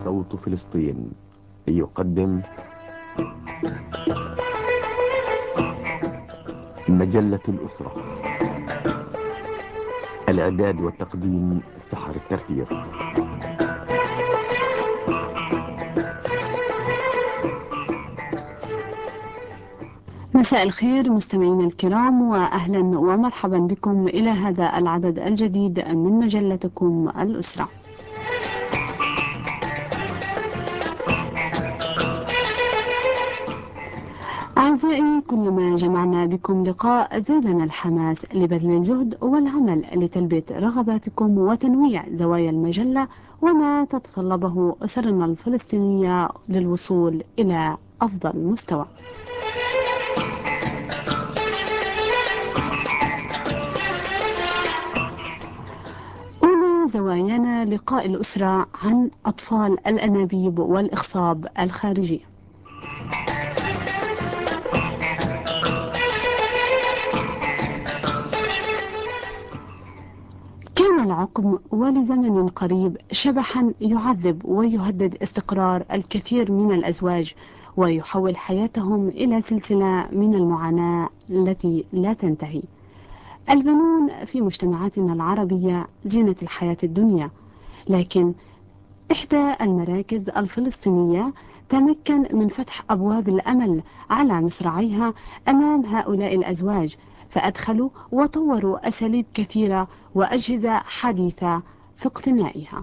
صوت فلسطين يقدم مجلة الأسرة. الإعداد والتقديم سحر الترفيه. مساء الخير مستمعينا الكرام، وأهلا ومرحبا بكم إلى هذا العدد الجديد من مجلتكم الأسرة. أعزائي، كلما جمعنا بكم لقاء زادنا الحماس لبذل الجهد والعمل لتلبية رغباتكم وتنويع زوايا المجلة وما تتطلبه أسرنا الفلسطينية للوصول إلى أفضل مستوى. أولى زوايانا لقاء الأسرة عن أطفال الأنابيب والإخصاب الخارجي. كان العقم ولزمن قريب شبحا يعذب ويهدد استقرار الكثير من الأزواج، ويحول حياتهم إلى سلسلة من المعاناة التي لا تنتهي. البنون في مجتمعاتنا العربية زينة الحياة الدنيا، لكن إحدى المراكز الفلسطينية تمكن من فتح أبواب الأمل على مصراعيها أمام هؤلاء الأزواج، فأدخلوا وطوروا أساليب كثيرة وأجهزة حديثة في اقتنائها.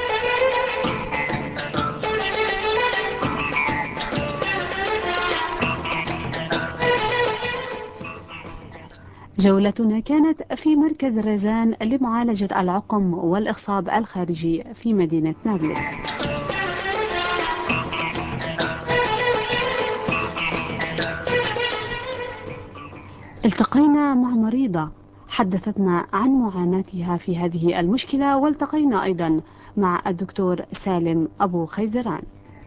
جولتنا كانت في مركز رزان لمعالجة العقم والإخصاب الخارجي في مدينة نابلس. التقينا مع مريضة حدثتنا عن معاناتها في هذه المشكلة، والتقينا أيضا مع الدكتور سالم أبو خيزران.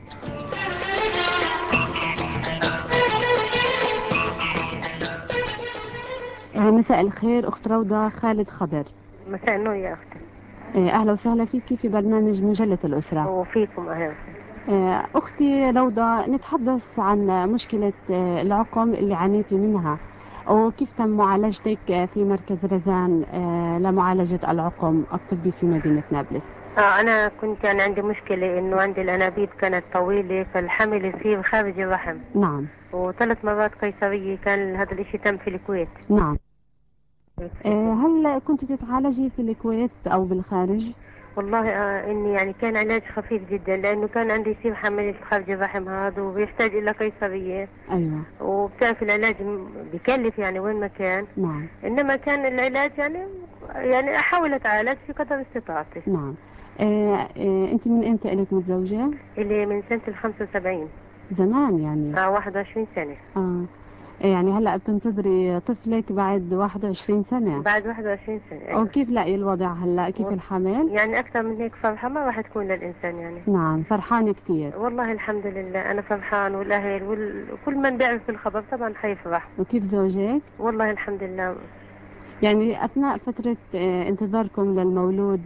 مساء الخير أخت روضة خالد خضر. مساء النور يا أختي. أهلا وسهلا فيك في برنامج مجلة الأسرة. وفيكم أهلا. أختي روضة، نتحدث عن مشكلة العقم اللي عانيتي منها، وكيف تم معالجتك في مركز رزان لمعالجة العقم الطبي في مدينة نابلس. أنا كنت عندي مشكلة إنه عندي الأنابيب كانت طويلة، فالحمل يصير خارج الرحم. نعم. وثلاث مرات قيصرية، كان هذا الإشي تم في الكويت. نعم. هل كنت تتعالجي في الكويت أو بالخارج؟ والله إني يعني كان علاج خفيف جدا، لأنه كان عندي يصير حمل خارج الرحم هذا وبيحتاج إلى قيصرية. أيوة. وبتعرف العلاج بكلف يعني وين ما كان. نعم. إنما كان العلاج يعني أحاول أتعالج في قدر استطاعتي. نعم. أنت من إمتى إلك متزوجة؟ اللي من سنة 75. زمان يعني. 21 سنة. يعني هلأ بتنتظري طفلك بعد 21 سنة؟ بعد 21 سنة. أيوة. وكيف لاقي الوضع هلأ؟ كيف الحمل؟ يعني أكثر من هيك فرحة ما راح تكون للإنسان يعني. نعم، فرحانة كثير. والله الحمد لله أنا فرحان، والأهل وكل من بيعرف بالخبر طبعا حيفرح. وكيف زوجك؟ والله الحمد لله. يعني أثناء فترة انتظاركم للمولود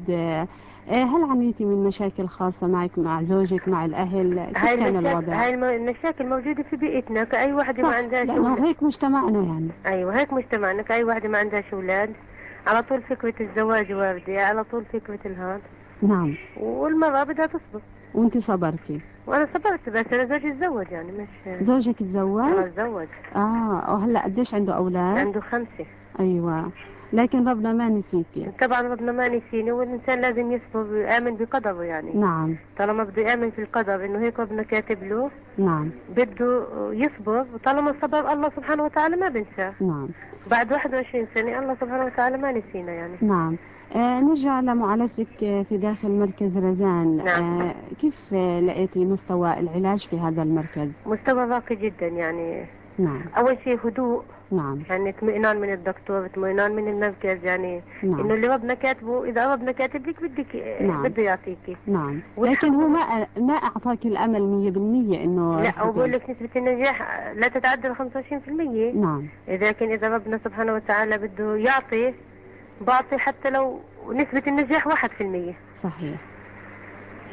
هل عانيتي من مشاكل خاصة معك مع زوجك مع الأهل؟ كيف كان الوضع؟ هاي المشاكل موجودة في بيئتنا كأي واحدة ما عندهاش لأنه أولاد. هيك مجتمعنا يعني. أيوة هيك مجتمعنا كأي واحدة ما عندهاش أولاد، على طول فكرة الزواج واردة، على طول فكرة الهاد. نعم. والمرأة بدها تصبر. وانت صبرتي؟ وأنا صبرت، بس أنا زوجي تزوج يعني مش. زوجك تزوج؟ تزوج. وهلا قديش عنده أولاد؟ عنده 5. أيوة، لكن ربنا ما نسيكي. طبعا ربنا ما نسيني، والإنسان لازم يصبر ويآمن بقدره يعني. نعم. طالما بده يآمن في القدر إنه هيك ربنا كاتب له. نعم. بده يصبر، وطالما صبر الله سبحانه وتعالى ما بنساه. نعم. بعد 21 سنة الله سبحانه وتعالى ما نسينا يعني. نعم. نرجع لمعالجتك في داخل مركز رزان. نعم. كيف لقيتي مستوى العلاج في هذا المركز؟ مستوى راقي جدا يعني. نعم. أول شيء هدوء. نعم. يعني اطمئنان من الدكتور، اطمئنان من المركز يعني. نعم. إنه اللي ربنا كاتبه، إذا ربنا كاتب لك بدك نعم. بده يعطيكي. نعم. لكن هو ما أعطاك الأمل 100% إنه لا، وبقول لك نسبة النجاح لا تتعدى 25%. نعم. لكن إذا ربنا سبحانه وتعالى بده يعطي، بعطي حتى لو نسبة النجاح 1%. صحيح.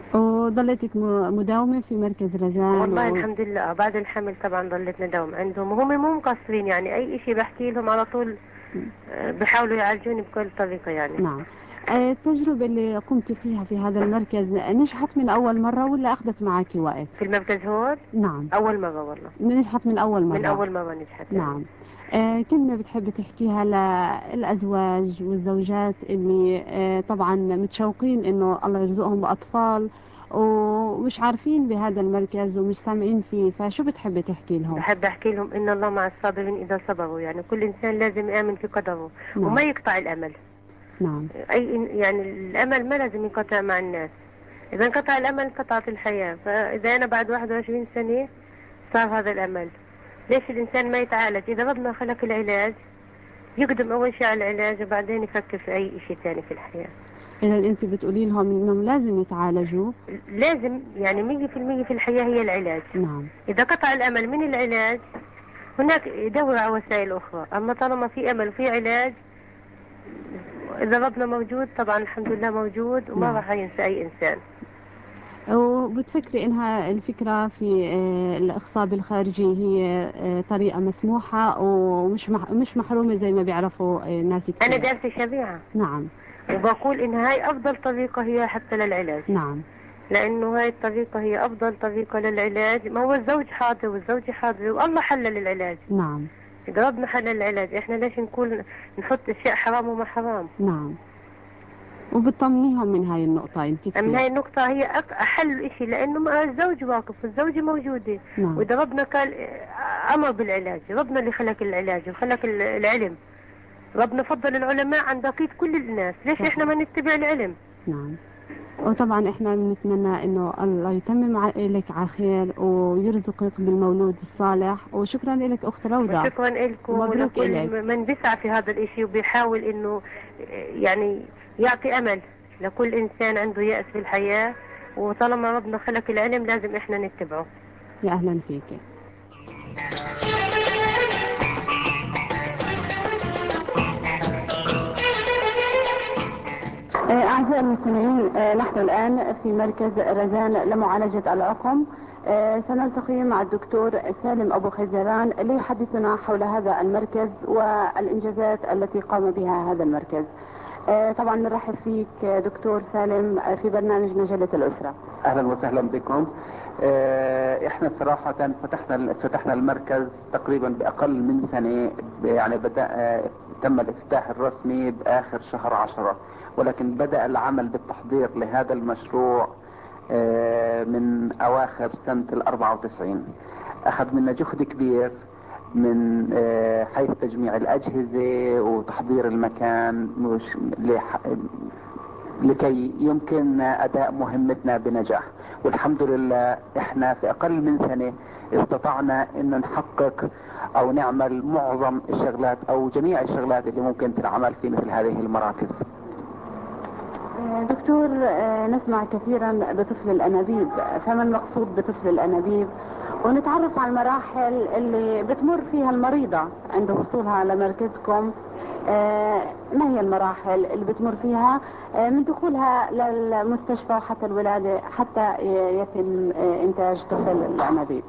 وظلتك مداومة في مركز رزان؟ والله الحمد لله بعد الحمل طبعا ضليت نداوم عندهم، وهم مو مقصرين يعني أي إشي بحكي لهم على طول بيحاولوا يعالجوني بكل طريقة يعني. نعم. التجربة اللي قمت فيها في هذا المركز نجحت من أول مرة ولا أخذت معك وقت؟ في المركز هون؟ نعم. أول مرة والله. نجحت من أول مرة؟ من أول مرة نجحت يعني. نعم. كلمة بتحب تحكيها للأزواج والزوجات اللي طبعا متشوقين إنه الله يرزقهم بأطفال ومش عارفين بهذا المركز ومش سامعين فيه، فشو بتحب تحكي لهم؟ بحب أحكي لهم إن الله مع الصابرين إذا صبروا، يعني كل إنسان لازم يآمن في قدره. نعم. وما يقطع الأمل. نعم. يعني الأمل ما لازم ينقطع مع الناس، إذا انقطع الأمل انقطعت الحياة. فإذا أنا بعد 21 سنة صار هذا الأمل، ليش الإنسان ما يتعالج؟ إذا ربنا خلق العلاج يقدم أول شيء على العلاج وبعدين يفكر في أي شيء ثاني في الحياة. إذا أنت بتقولي لهم إنهم لازم يتعالجوا؟ لازم يعني 100% في الحياة هي العلاج. نعم. إذا قطع الأمل من العلاج هناك يدور على وسائل أخرى، أما طالما في أمل وفي علاج إذا ربنا موجود طبعا الحمد لله موجود وما نعم. راح ينسى أي إنسان. وبتفكري إنها الفكرة في الإخصاب الخارجي هي طريقة مسموحة ومش مش محرومة زي ما بيعرفوا ناس كتير؟ أنا دارسة شريعة. نعم. وبقول إن هاي أفضل طريقة هي حتى للعلاج. نعم. لأنه هاي الطريقة هي أفضل طريقة للعلاج. ما هو الزوج حاضر والزوجة حاضرة والله حلل العلاج. نعم. إذا ربنا حلل العلاج إحنا ليش نقول نحط أشياء حرام وما حرام؟ نعم. وبتطمنيهم من هاي النقطة انت كتير؟ من هاي النقطة هي أحل إشي، لأنه الزوج واقف والزوجة موجودة. نعم. وإذا ربنا قال أمر بالعلاج، ربنا اللي خلق العلاج وخلق العلم، ربنا فضل العلماء عن بقية كل الناس، ليش صحيح. إحنا ما نتبع العلم؟ نعم. وطبعا احنا بنتمنى انه الله يتمم لك على خير ويرزقك بالمولود الصالح. وشكرا لك اخت روضة. وشكرا لكم ومبروك ولكل إلك. من بيسعى في هذا الاشي وبيحاول انه يعني يعطي امل لكل انسان عنده يأس في الحياة. وطالما ربنا خلق العلم لازم احنا نتبعه. يا اهلا فيك. أعزائي المستمعين، نحن الآن في مركز رزان لمعالجة العقم. سنلتقي مع الدكتور سالم أبو خزران ليحدثنا حول هذا المركز والإنجازات التي قام بها هذا المركز. طبعا نرحب فيك دكتور سالم في برنامج مجلة الأسرة. اهلا وسهلا بكم. احنا صراحة فتحنا المركز تقريبا باقل من سنة، يعني تم الافتتاح الرسمي باخر شهر 10، ولكن بدأ العمل بالتحضير لهذا المشروع من اواخر سنة 94. اخذ منا جهد كبير من حيث تجميع الاجهزة وتحضير المكان لكي يمكننا اداء مهمتنا بنجاح. والحمد لله احنا في اقل من سنة استطعنا ان نحقق او نعمل معظم الشغلات او جميع الشغلات اللي ممكن تنعمل في مثل هذه المراكز. دكتور، نسمع كثيرا بطفل الأنابيب، فما المقصود بطفل الأنابيب؟ ونتعرف على المراحل اللي بتمر فيها المريضة عند وصولها لمركزكم. ما هي المراحل اللي بتمر فيها من دخولها للمستشفى وحتى الولادة حتى يتم إنتاج طفل الأنابيب؟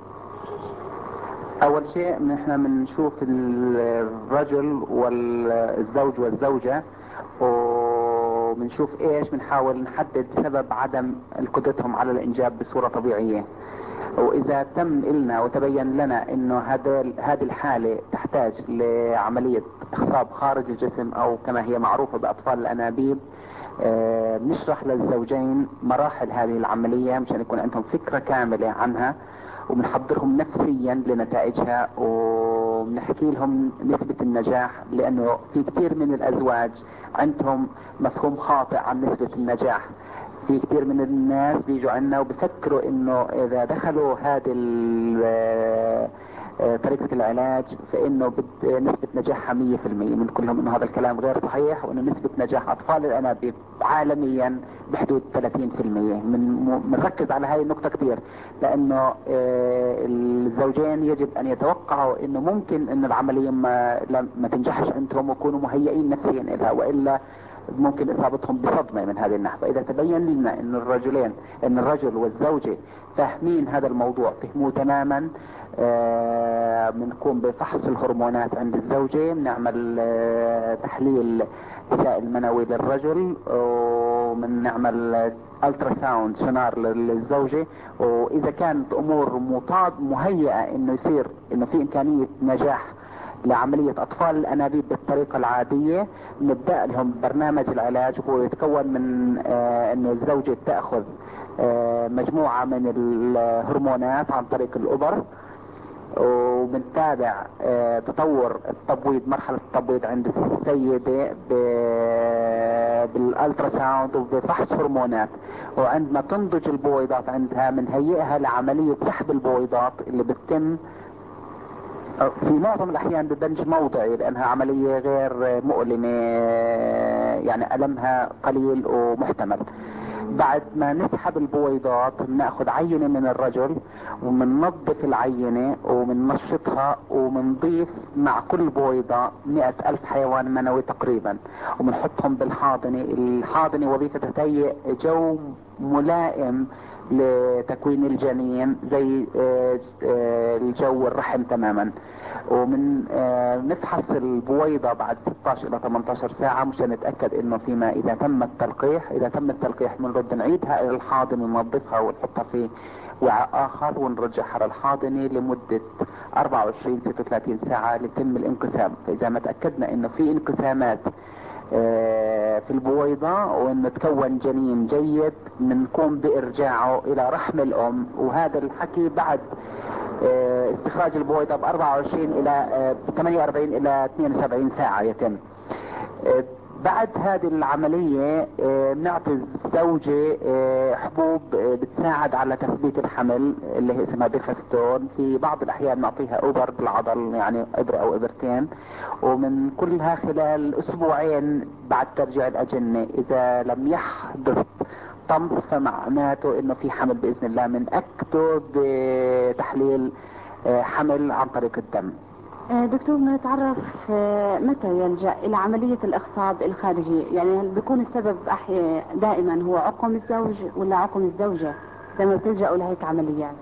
اول شيء نحن بنشوف الرجل والزوج والزوجة وبنشوف ايش، بنحاول نحدد سبب عدم قدرتهم على الانجاب بصورة طبيعية. واذا تم لنا وتبين لنا انه هذه الحالة تحتاج لعملية اخصاب خارج الجسم او كما هي معروفة باطفال الانابيب، بنشرح للزوجين مراحل هذه العملية مشان يكون عندهم فكرة كاملة عنها، وبنحضرهم نفسيا لنتائجها وبنحكي لهم نسبة النجاح، لانه في كثير من الازواج عندهم مفهوم خاطئ عن نسبة النجاح. في كثير من الناس بيجوا عنا وبفكروا انه اذا دخلوا هذه طريقة العلاج فانه نسبة نجاحها 100%. بنقول لهم انه هذا الكلام غير صحيح، وانه نسبة نجاح اطفال الانابيب عالميا بحدود 30%. بنركز على هاي النقطة كثير، لانه الزوجين يجب ان يتوقعوا انه ممكن ان العملية ما تنجحش عندهم ويكونوا مهيئين نفسيا لها، والا ممكن اصابتهم بصدمة من هذه الناحية. فاذا تبين لنا ان الرجل والزوجة فاهمين هذا الموضوع، فهموه تماما، بنقوم بفحص الهرمونات عند الزوجة، بنعمل تحليل سائل منوي للرجل، وبنعمل الترا ساوند سونار للزوجة. واذا كانت امور مهيئة انه في امكانية نجاح لعملية اطفال الانابيب بالطريقة العادية، نبدأ لهم برنامج العلاج. وهو يتكون من انه الزوجة تأخذ مجموعة من الهرمونات عن طريق الابر، وبنتابع تطور التبويض، مرحلة التبويض عند السيدة بالالترا ساوند وبفحص هرمونات. وعندما تنضج البويضات عندها بنهيئها لعملية سحب البويضات اللي بتتم في معظم الاحيان بدنج موضعي، لانها عملية غير مؤلمة، يعني المها قليل ومحتمل. بعد ما نسحب البويضات بناخذ عينة من الرجل، ومننظف العينة ومننشطها، ومنضيف مع كل بويضة 100,000 حيوان منوي تقريبا، ومنحطهم بالحاضنة. الحاضنة وظيفتها تهيئ جو ملائم لتكوين الجنين زي الجو الرحم تماما. ومن نفحص البويضة بعد 16 الى 18 ساعة مشان نتأكد انه فيما اذا تم التلقيح بنرد نعيدها الى الحاضنة وننظفها ونحطها في وعاء اخر ونرجعها على الحاضنة لمدة 24-36 ساعة ليتم الانقسام. فاذا ما تأكدنا انه في انقسامات في البويضة وانه تكون جنين جيد، بنقوم بارجاعه الى رحم الام. وهذا الحكي بعد استخراج البويضة ب 48 الى 72 ساعة يتم. بعد هذه العملية بنعطي الزوجة حبوب بتساعد على تثبيت الحمل اللي هي اسمها بيفاستون. في بعض الاحيان نعطيها ابر بالعضل، يعني ابرة او ابرتين، ومن كلها خلال اسبوعين بعد ترجيع الاجنة. اذا لم يحدث طمس فمعناته انه في حمل باذن الله، من اكده بتحليل حمل عن طريق الدم. دكتور، نتعرف متى يلجأ إلى عملية الإخصاب الخارجي؟ يعني هل بيكون السبب دائما هو عقم الزوج ولا عقم الزوجة لما بتلجأوا لهيك عمليات؟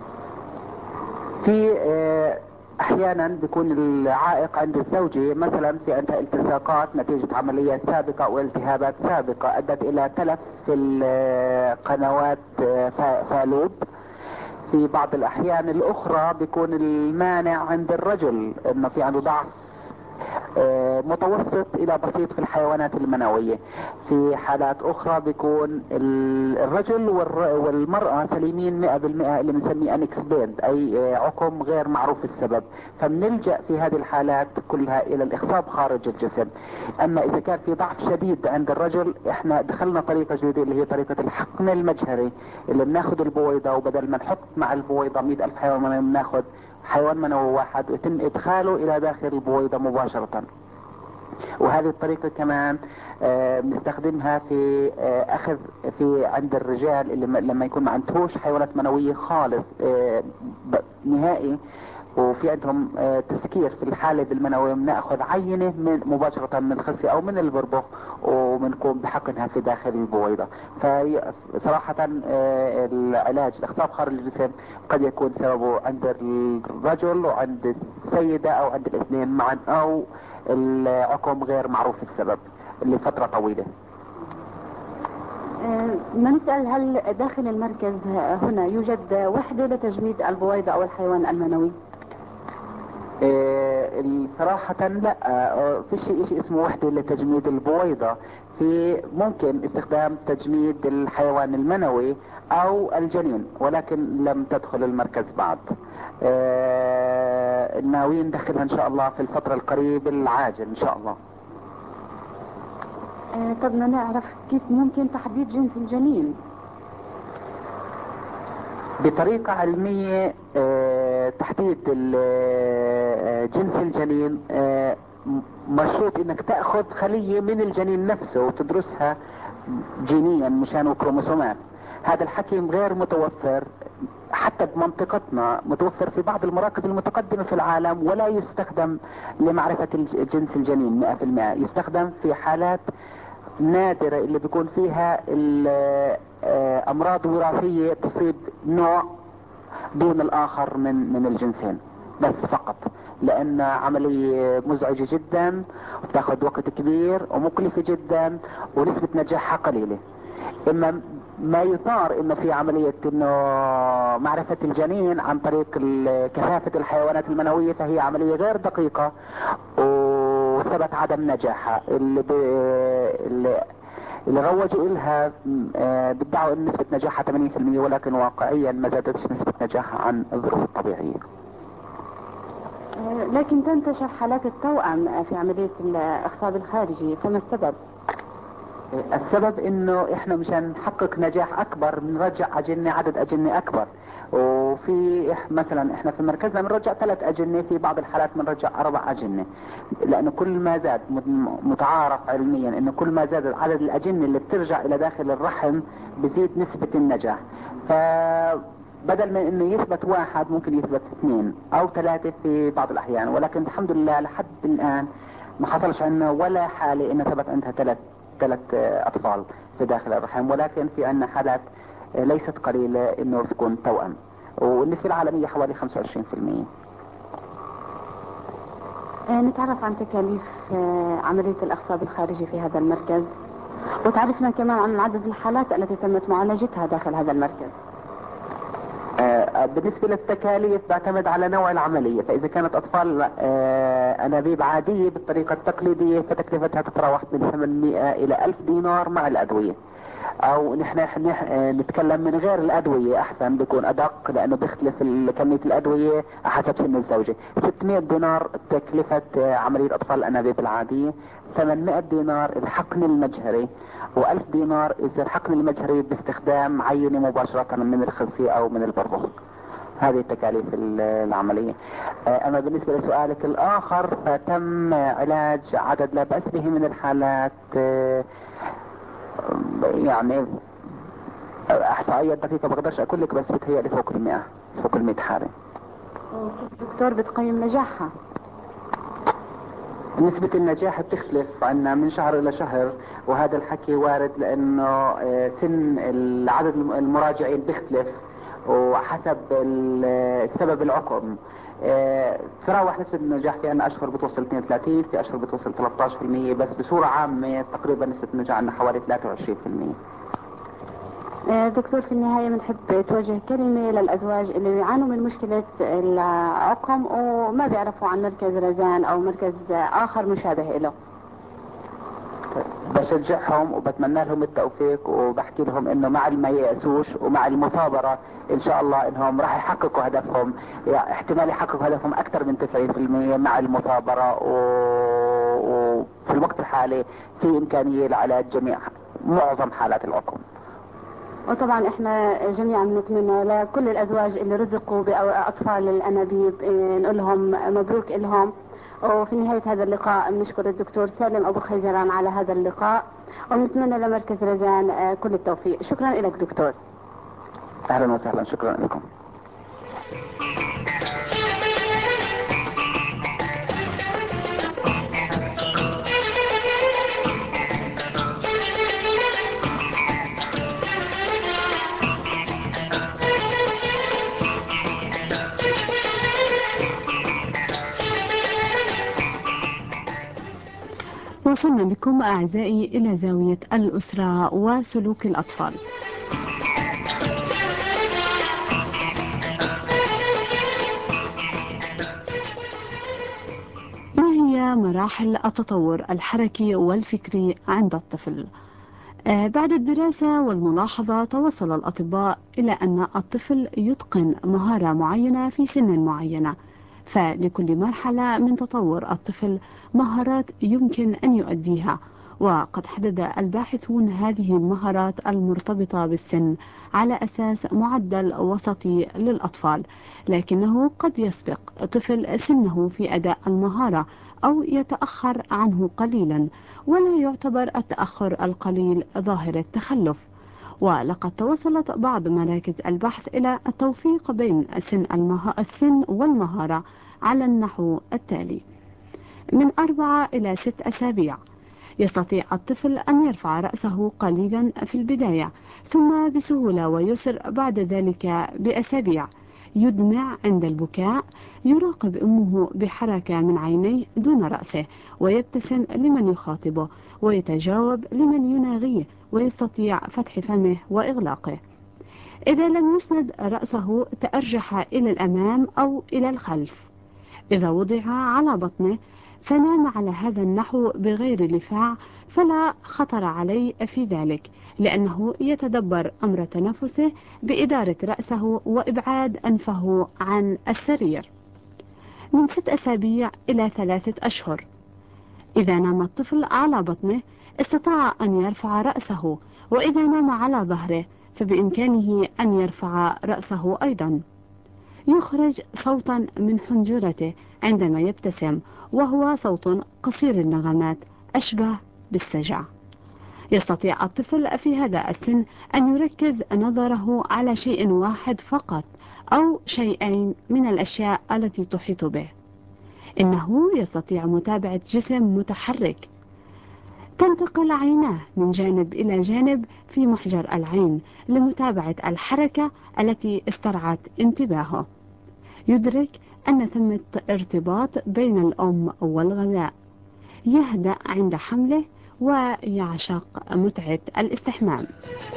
في احيانا بيكون العائق عند الزوجة، مثلا في عندها التصاقات نتيجة عمليات سابقة او التهابات سابقة ادت الى تلف في القنوات فالوب. في بعض الاحيان الاخرى بيكون المانع عند الرجل، انه في عنده ضعف متوسط الى بسيط في الحيوانات المنوية. في حالات اخرى بيكون الرجل والمرأة سليمين 100%، اللي بنسميه انكسبيد، اي عقم غير معروف السبب. فبنلجأ في هذه الحالات كلها الى الاخصاب خارج الجسم. اما اذا كان في ضعف شديد عند الرجل، احنا دخلنا طريقة جديدة اللي هي طريقة الحقن المجهري، اللي بناخذ البويضة وبدل ما نحط مع البويضة 100,000 حيوان منوي بناخذ حيوان منوي واحد ويتم ادخاله الى داخل البويضة مباشرة. وهذه الطريقة كمان بنستخدمها في اخذ في عند الرجال اللي لما يكون ما عندهوش حيوانات منوية خالص نهائي، وفي عندهم تسكير في الحالب المنوي، بناخذ عينة من مباشرة من الخصية او من البربخ وبنقوم بحقنها في داخل البويضة. فصراحة العلاج الاخصاب خارج الجسم قد يكون سببه عند الرجل وعند السيدة او عند الاثنين معا، او العقم غير معروف السبب لفترة طويلة. ما نسأل، هل داخل المركز هنا يوجد وحدة لتجميد البويضة او الحيوان المنوي؟ صراحة لا، في شيء اسمه وحدة لتجميد البويضة. في ممكن استخدام تجميد الحيوان المنوي او الجنين، ولكن لم تدخل المركز بعد. ناويين ندخلها ان شاء الله في الفترة القريب العاجل ان شاء الله. طب بدنا نعرف كيف ممكن تحديد جنس الجنين؟ بطريقة علمية تحديد جنس الجنين مشروط انك تأخذ خلية من الجنين نفسه وتدرسها جينيا مشان كروموسومات. هذا الحكي غير متوفر حتى بمنطقتنا، متوفر في بعض المراكز المتقدمة في العالم، ولا يستخدم لمعرفة جنس الجنين 100%. يستخدم في حالات نادرة اللي بيكون فيها أمراض وراثية تصيب نوع دون الآخر من الجنسين بس فقط، لأن عملية مزعجة جدا وبتاخذ وقت كبير ومكلفة جدا ونسبة نجاحها قليلة. إما ما يثار إنه في عملية إنه معرفة الجنين عن طريق كثافة الحيوانات المنوية، فهي عملية غير دقيقة وثبت عدم نجاحها. اللي روجوا إلها بيدعوا إن نسبة نجاحها 80%، ولكن واقعيا ما زادتش نسبة نجاحها عن الظروف الطبيعية. لكن تنتشر حالات التوأم في عملية الإخصاب الخارجي، فما السبب؟ السبب انه احنا مشان نحقق نجاح اكبر بنرجع عدد اجنة اكبر. وفي مثلا احنا في مركزنا بنرجع 3 اجنة، في بعض الحالات بنرجع 4 اجنة، لانه كل ما زاد متعارف علميا انه كل ما زاد عدد الاجنة اللي بترجع الى داخل الرحم بزيد نسبة النجاح. بدل من انه يثبت 1 ممكن يثبت 2 أو 3 في بعض الاحيان، ولكن الحمد لله لحد الان ما حصلش عندنا ولا حالة انه ثبت عندها 3 اطفال في داخل الرحم، ولكن في عندنا حالات ليست قليلة انه تكون توأم، والنسبة العالمية حوالي 25%. نتعرف عن تكاليف عملية الإخصاب الخارجي في هذا المركز، وتعرفنا كمان عن عدد الحالات التي تمت معالجتها داخل هذا المركز. بالنسبة للتكاليف بعتمد على نوع العملية، فإذا كانت أطفال أنابيب عادية بالطريقة التقليدية فتكلفتها تتراوح من 800 إلى 1000 دينار مع الأدوية، أو نحن نتكلم من غير الأدوية أحسن بيكون أدق، لأنه بيختلف كمية الأدوية حسب سن الزوجة. 600 دينار تكلفة عملية أطفال الأنابيب العادية، 800 دينار الحقن المجهري، و1000 دينار إذا الحقن المجهري باستخدام عينة مباشرة من الخصية أو من البرغوث. هذه تكاليف العملية. أما بالنسبة لسؤالك الآخر فتم علاج عدد لا بأس به من الحالات، يعني احصائيات دقيقة بقدرش اقول لك، بس بتهيألي فوق ال100 حالة. الدكتور بتقيم نجاحها؟ نسبة النجاح بتختلف عنا من شهر الى شهر، وهذا الحكي وارد لانه سن عدد المراجعين بيختلف وحسب السبب العقم. تراوح نسبة النجاح في عنا اشهر بتوصل 32، في اشهر بتوصل 13%، بس بصورة عامة تقريبا نسبة النجاح عنا حوالي 23%. دكتور، في النهاية بنحب توجه كلمة للأزواج اللي بيعانوا من مشكلة العقم وما بيعرفوا عن مركز رزان أو مركز آخر مشابه له. بشجعهم وبتمنى لهم التوفيق، وبحكي لهم انه مع ما يأسوش ومع المثابرة ان شاء الله انهم راح يحققوا هدفهم، يعني احتمال يحققوا هدفهم اكثر من 90% مع المثابرة، وفي الوقت الحالي في امكانية لعلاج معظم حالات العقم. وطبعا احنا جميعا نتمنى لكل الازواج اللي رزقوا باطفال الانابيب نقول لهم مبروك لهم. وفي نهاية هذا اللقاء بنشكر الدكتور سالم ابو خيزران على هذا اللقاء، ونتمنى لمركز رزان كل التوفيق. شكرا لك دكتور. اهلا وسهلا، شكرا لكم. وصلنا بكم أعزائي إلى زاوية الأسرة وسلوك الأطفال. ما هي مراحل التطور الحركي والفكري عند الطفل؟ بعد الدراسة والملاحظة توصل الأطباء إلى أن الطفل يتقن مهارة معينة في سن معينة، فلكل مرحلة من تطور الطفل مهارات يمكن أن يؤديها، وقد حدد الباحثون هذه المهارات المرتبطة بالسن على أساس معدل وسطي للأطفال، لكنه قد يسبق طفل سنه في أداء المهارة أو يتأخر عنه قليلا، ولا يعتبر التأخر القليل ظاهرة تخلف. ولقد توصلت بعض مراكز البحث إلى التوفيق بين السن والمهارة على النحو التالي: من 4 إلى 6 أسابيع يستطيع الطفل أن يرفع رأسه قليلا في البداية، ثم بسهولة ويسر بعد ذلك بأسابيع. يدمع عند البكاء، يراقب أمه بحركة من عينيه دون رأسه، ويبتسم لمن يخاطبه، ويتجاوب لمن يناغيه، ويستطيع فتح فمه وإغلاقه. إذا لم يسند رأسه تأرجح إلى الأمام أو إلى الخلف. إذا وضع على بطنه فنام على هذا النحو بغير لفاع فلا خطر عليه في ذلك، لأنه يتدبر أمر تنفسه بإدارة رأسه وإبعاد أنفه عن السرير. من 6 أسابيع إلى 3 أشهر. إذا نام الطفل على بطنه استطاع أن يرفع رأسه، وإذا نام على ظهره فبإمكانه أن يرفع رأسه أيضا. يخرج صوتا من حنجرته عندما يبتسم، وهو صوت قصير النغمات أشبه بالسجع. يستطيع الطفل في هذا السن أن يركز نظره على شيء واحد فقط أو شيئين من الأشياء التي تحيط به. إنه يستطيع متابعة جسم متحرك. تنتقل عيناه من جانب إلى جانب في محجر العين لمتابعة الحركة التي استرعت انتباهه. يدرك أن ثمة ارتباط بين الأم والغذاء. يهدأ عند حمله ويعشق متعة الاستحمام.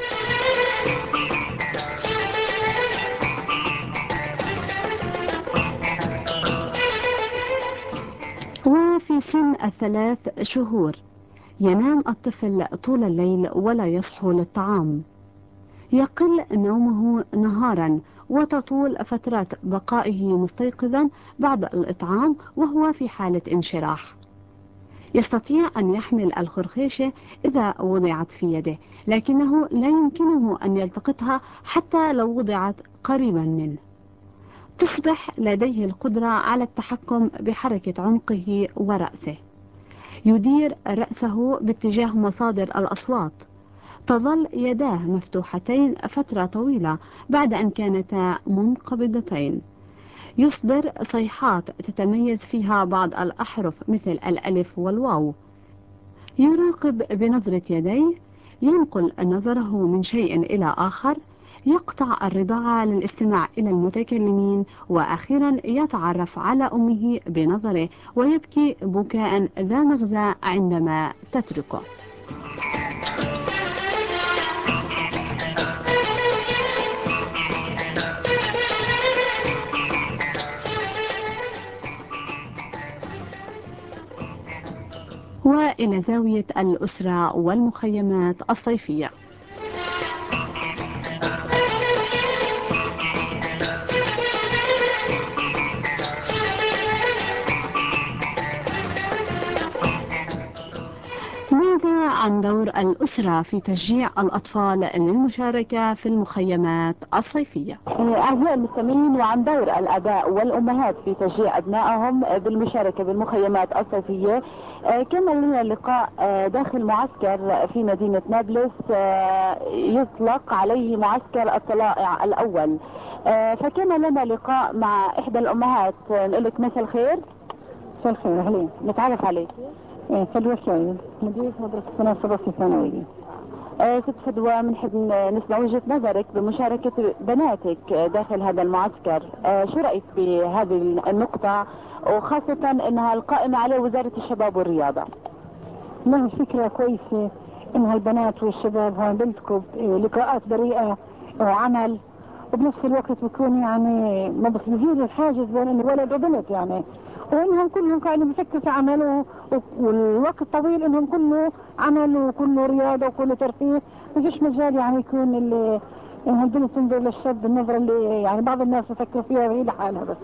وفي سن 3 شهور ينام الطفل طول الليل ولا يصحو للطعام. يقل نومه نهارا، وتطول فترات بقائه مستيقظا بعد الإطعام وهو في حالة انشراح. يستطيع أن يحمل الخرخيشة إذا وضعت في يده، لكنه لا يمكنه أن يلتقطها حتى لو وضعت قريبا منه. تصبح لديه القدرة على التحكم بحركة عنقه ورأسه. يدير رأسه باتجاه مصادر الأصوات. تظل يداه مفتوحتين فترة طويلة بعد أن كانتا منقبضتين. يصدر صيحات تتميز فيها بعض الأحرف مثل الألف والواو. يراقب بنظرة يديه. ينقل نظره من شيء إلى آخر. يقطع الرضاعة للاستماع إلى المتكلمين، وأخيرا يتعرف على أمه بنظره ويبكي بكاء ذا مغزى عندما تتركه. وإلى زاوية الأسرة والمخيمات الصيفية. ماذا عن دور الأسرة في تشجيع الأطفال للمشاركة في المخيمات الصيفية؟ أعزائي المستمعين، وعن دور الآباء والأمهات في تشجيع أبنائهم بالمشاركة بالمخيمات الصيفية. كان لنا لقاء داخل معسكر في مدينة نابلس يطلق عليه معسكر الطلائع الأول. فكان لنا لقاء مع إحدى الأمهات. نقول لك مساء الخير. مساء الخير، أهلين، نتعرف عليك. فدوى شايب، مديرة مدرسة مناصب الثانوية. ست فدوى، بنحب نسمع وجهة نظرك بمشاركة بناتك داخل هذا المعسكر. شو رأيك بهذه النقطة، وخاصة انها القائمة على وزارة الشباب والرياضة؟ لا، فكرة كويسة انها البنات والشباب هون بلتقوا لقاءات بريئة وعمل، وبنفس الوقت بكون يعني ما بس بزيد الحاجز بين الولد وبنت يعني، وانهم كلهم قاعدين بيفكروا في عمل، والوقت طويل انهم كله عمل وكله رياضه وكله ترفيه. ما فيش مجال يعني يكون اللي انها البنت تنظر للشاب بالنظره اللي يعني بعض الناس بفكر فيها وهي لحالها بس.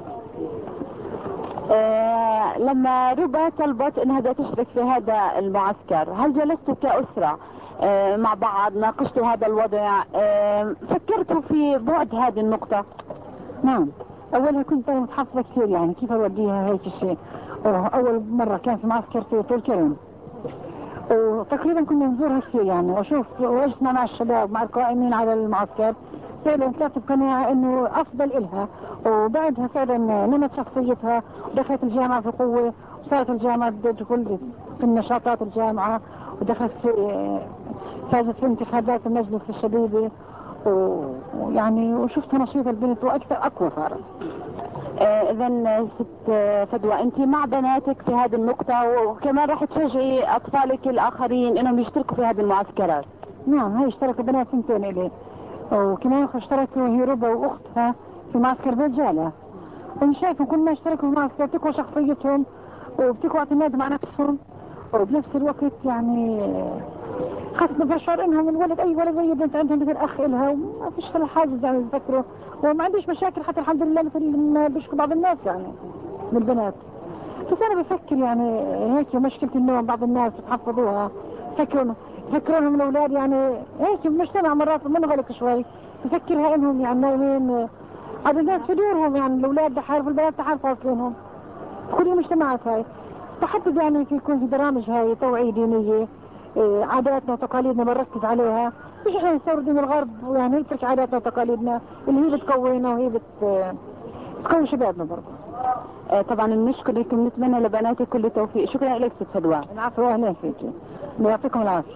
لما ربا طلبت انها بدها تشترك في هذا المعسكر، هل جلستوا كأسرة مع بعض ناقشتوا هذا الوضع؟ فكرتوا في بعد هذه النقطة؟ نعم، اولها كنت متحفظة كثير يعني كيف اوديها هيك الشيء. اول مرة كان في معسكر في طول كرم، وتقريبا كنا نزورها كثير يعني، واشوف وجدنا مع الشباب مع القائمين على المعسكر فعلا طلعت بقناعة انه افضل الها، وبعدها فعلا نمت شخصيتها، ودخلت الجامعة في قوة، وصارت الجامعة تدخل في النشاطات الجامعة، ودخلت في فازت في انتخابات المجلس الشبيبي، ويعني وشفت نشيط البنت واكثر اقوى صارت. اذا ست فدوى، انت مع بناتك في هذه النقطة، وكمان راح تشجعي اطفالك الاخرين انهم يشتركوا في هذه المعسكرات. نعم، هي اشتركوا بنات ثنتين الي، وكمان اشتركوا هي ربا واختها في معسكر بيت جالة. وانا شايفه كل ما اشتركوا في معسكر بتقوى شخصيتهم وبتقوى اعتماد مع نفسهم، وبنفس الوقت يعني خاصة بشعر انهم الولد اي ولد اي بنت عندهم مثل اخ الها، وما فيش حاجز يعني يفكروا، وما عنديش مشاكل حتى الحمد لله مثل ما بيشكوا بعض الناس يعني من البنات. بس انا بفكر يعني هيك مشكلة النوم، بعض الناس بتحفظوها يفكرونهم الاولاد يعني هيك المجتمع مرات منغلق شوي، بفكرها انهم يعني نايمين، هذا الناس في دورهم يعني الاولاد بحارفوا البنات بحارفوا اصلهم في كل المجتمعات هاي. بحدد يعني يكون في برامج هاي توعية دينية، عاداتنا وتقاليدنا بنركز عليها، مش احنا نستورد من الغرب يعني نترك عاداتنا وتقاليدنا اللي هي بتقوينا وهي بتقوي شبابنا برضه. طبعا بنشكرك ونتمنى لبناتك كل التوفيق. شكرا لك ست فدوى. العفو، اهلا فيك، يعطيكم العافية.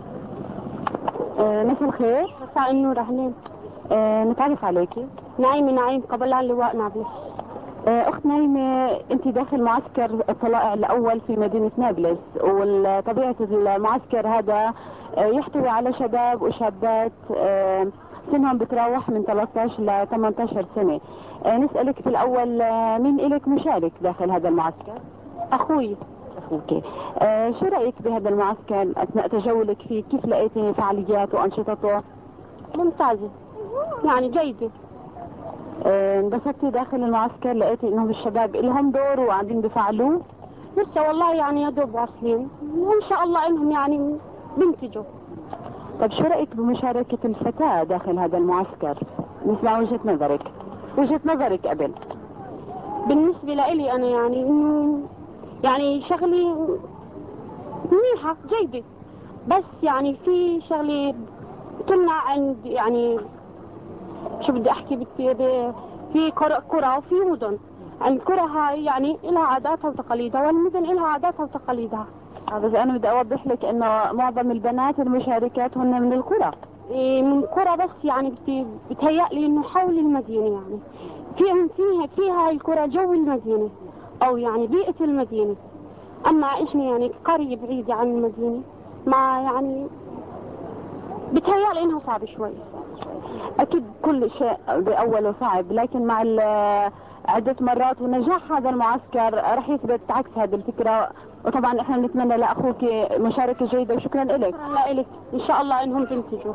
مساء الخير. مساء النور، اهلين. نتعرف عليكي. نعيم قبل عن لواء نابلس. اخت نايمة، انت داخل معسكر الطلائع الاول في مدينة نابلس، وطبيعة المعسكر هذا يحتوي على شباب وشابات سنهم بتراوح من 13 ل 18 سنة. نسألك في الاول، مين الك مشارك داخل هذا المعسكر؟ اخوي. اخوك. شو رأيك بهذا المعسكر اثناء تجولك فيه؟ كيف لقيتي فعالياته وانشطته؟ ممتازة، يعني جيدة. انبسطتي داخل المعسكر؟ لقيتي انهم الشباب لهم دور وقاعدين بفعلوه؟ لسه والله يعني يا دوب واصلين، وان شاء الله انهم يعني بينتجوا. طب شو رأيك بمشاركة الفتاة داخل هذا المعسكر؟ نسمع وجهة نظرك. وجهة نظرك قبل. بالنسبة لإلي انا يعني انه يعني شغلي منيحة جيدة، بس يعني في شغلي تمنع عند يعني شو بدي احكي في قرى وفي مدن. القرى هاي يعني لها عاداتها وتقاليدها، والمدن لها عاداتها وتقاليدها. بس انا بدي اوضح لك انه معظم البنات المشاركات هن من القرى. من قرى، بس يعني بتهيألي انه حول المدينة، يعني فيها القرى جو المدينة او يعني بيئة المدينة. اما احنا يعني قرية بعيدة عن المدينة، ما يعني بتهيألي انها صعبة شوي. اكيد كل شيء باوله صعب، لكن مع عدة مرات ونجاح هذا المعسكر رح يثبت عكس هذه الفكرة. وطبعا احنا بنتمنى لاخوك مشاركة جيدة، وشكرا لك. شكرا لك، ان شاء الله انهم تنتجوا.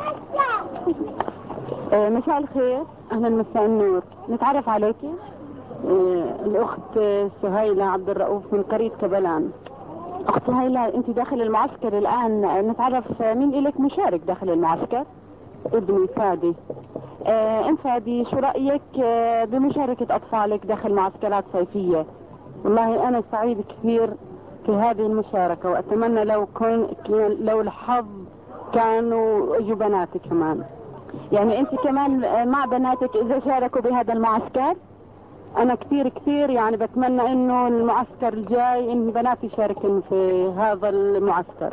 مساء الخير. اهلا، مساء النور. نتعرف عليكي. الاخت سهيلة عبد الرؤوف من قرية كبلان. اخت سهيلة، انت داخل المعسكر الان، نتعرف مين الك مشارك داخل المعسكر؟ ابني فادي. ام فادي، شو رأيك بمشاركة اطفالك داخل معسكرات صيفية؟ والله انا سعيد كثير في هذه المشاركة، واتمنى لو الحظ كانوا اجوا بناتي كمان. يعني انت كمان مع بناتك اذا شاركوا بهذا المعسكر؟ انا كثير يعني بتمنى انه المعسكر الجاي ان بناتي يشاركن في هذا المعسكر.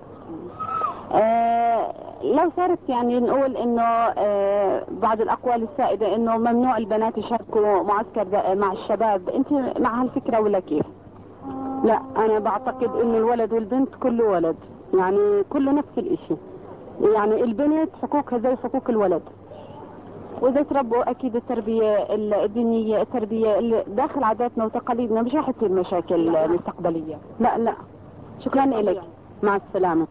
لو صارت يعني نقول انه بعض الاقوال السائدة انه ممنوع البنات يشاركوا معسكر مع الشباب، انت مع هالفكرة ولا كيف؟ لا، انا بعتقد انه الولد والبنت كله ولد، يعني كله نفس الاشي. يعني البنت حقوقها زي حقوق الولد، واذا تربوا اكيد التربية الدينية، التربية اللي داخل عاداتنا وتقاليدنا مش راح تصير مشاكل مستقبلية. لا. شكرا لك، مع السلامة.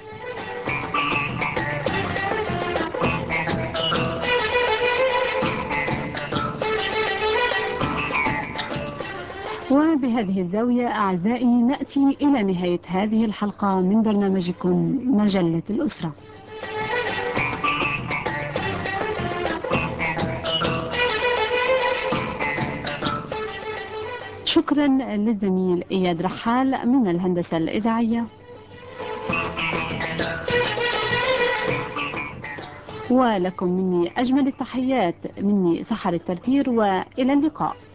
وبهذه الزاوية أعزائي نأتي إلى نهاية هذه الحلقة من برنامجكم مجلة الأسرة. شكرا للزميل إياد رحال من الهندسة الإذاعية، ولكم مني أجمل التحيات، مني سحر الترتير، وإلى اللقاء.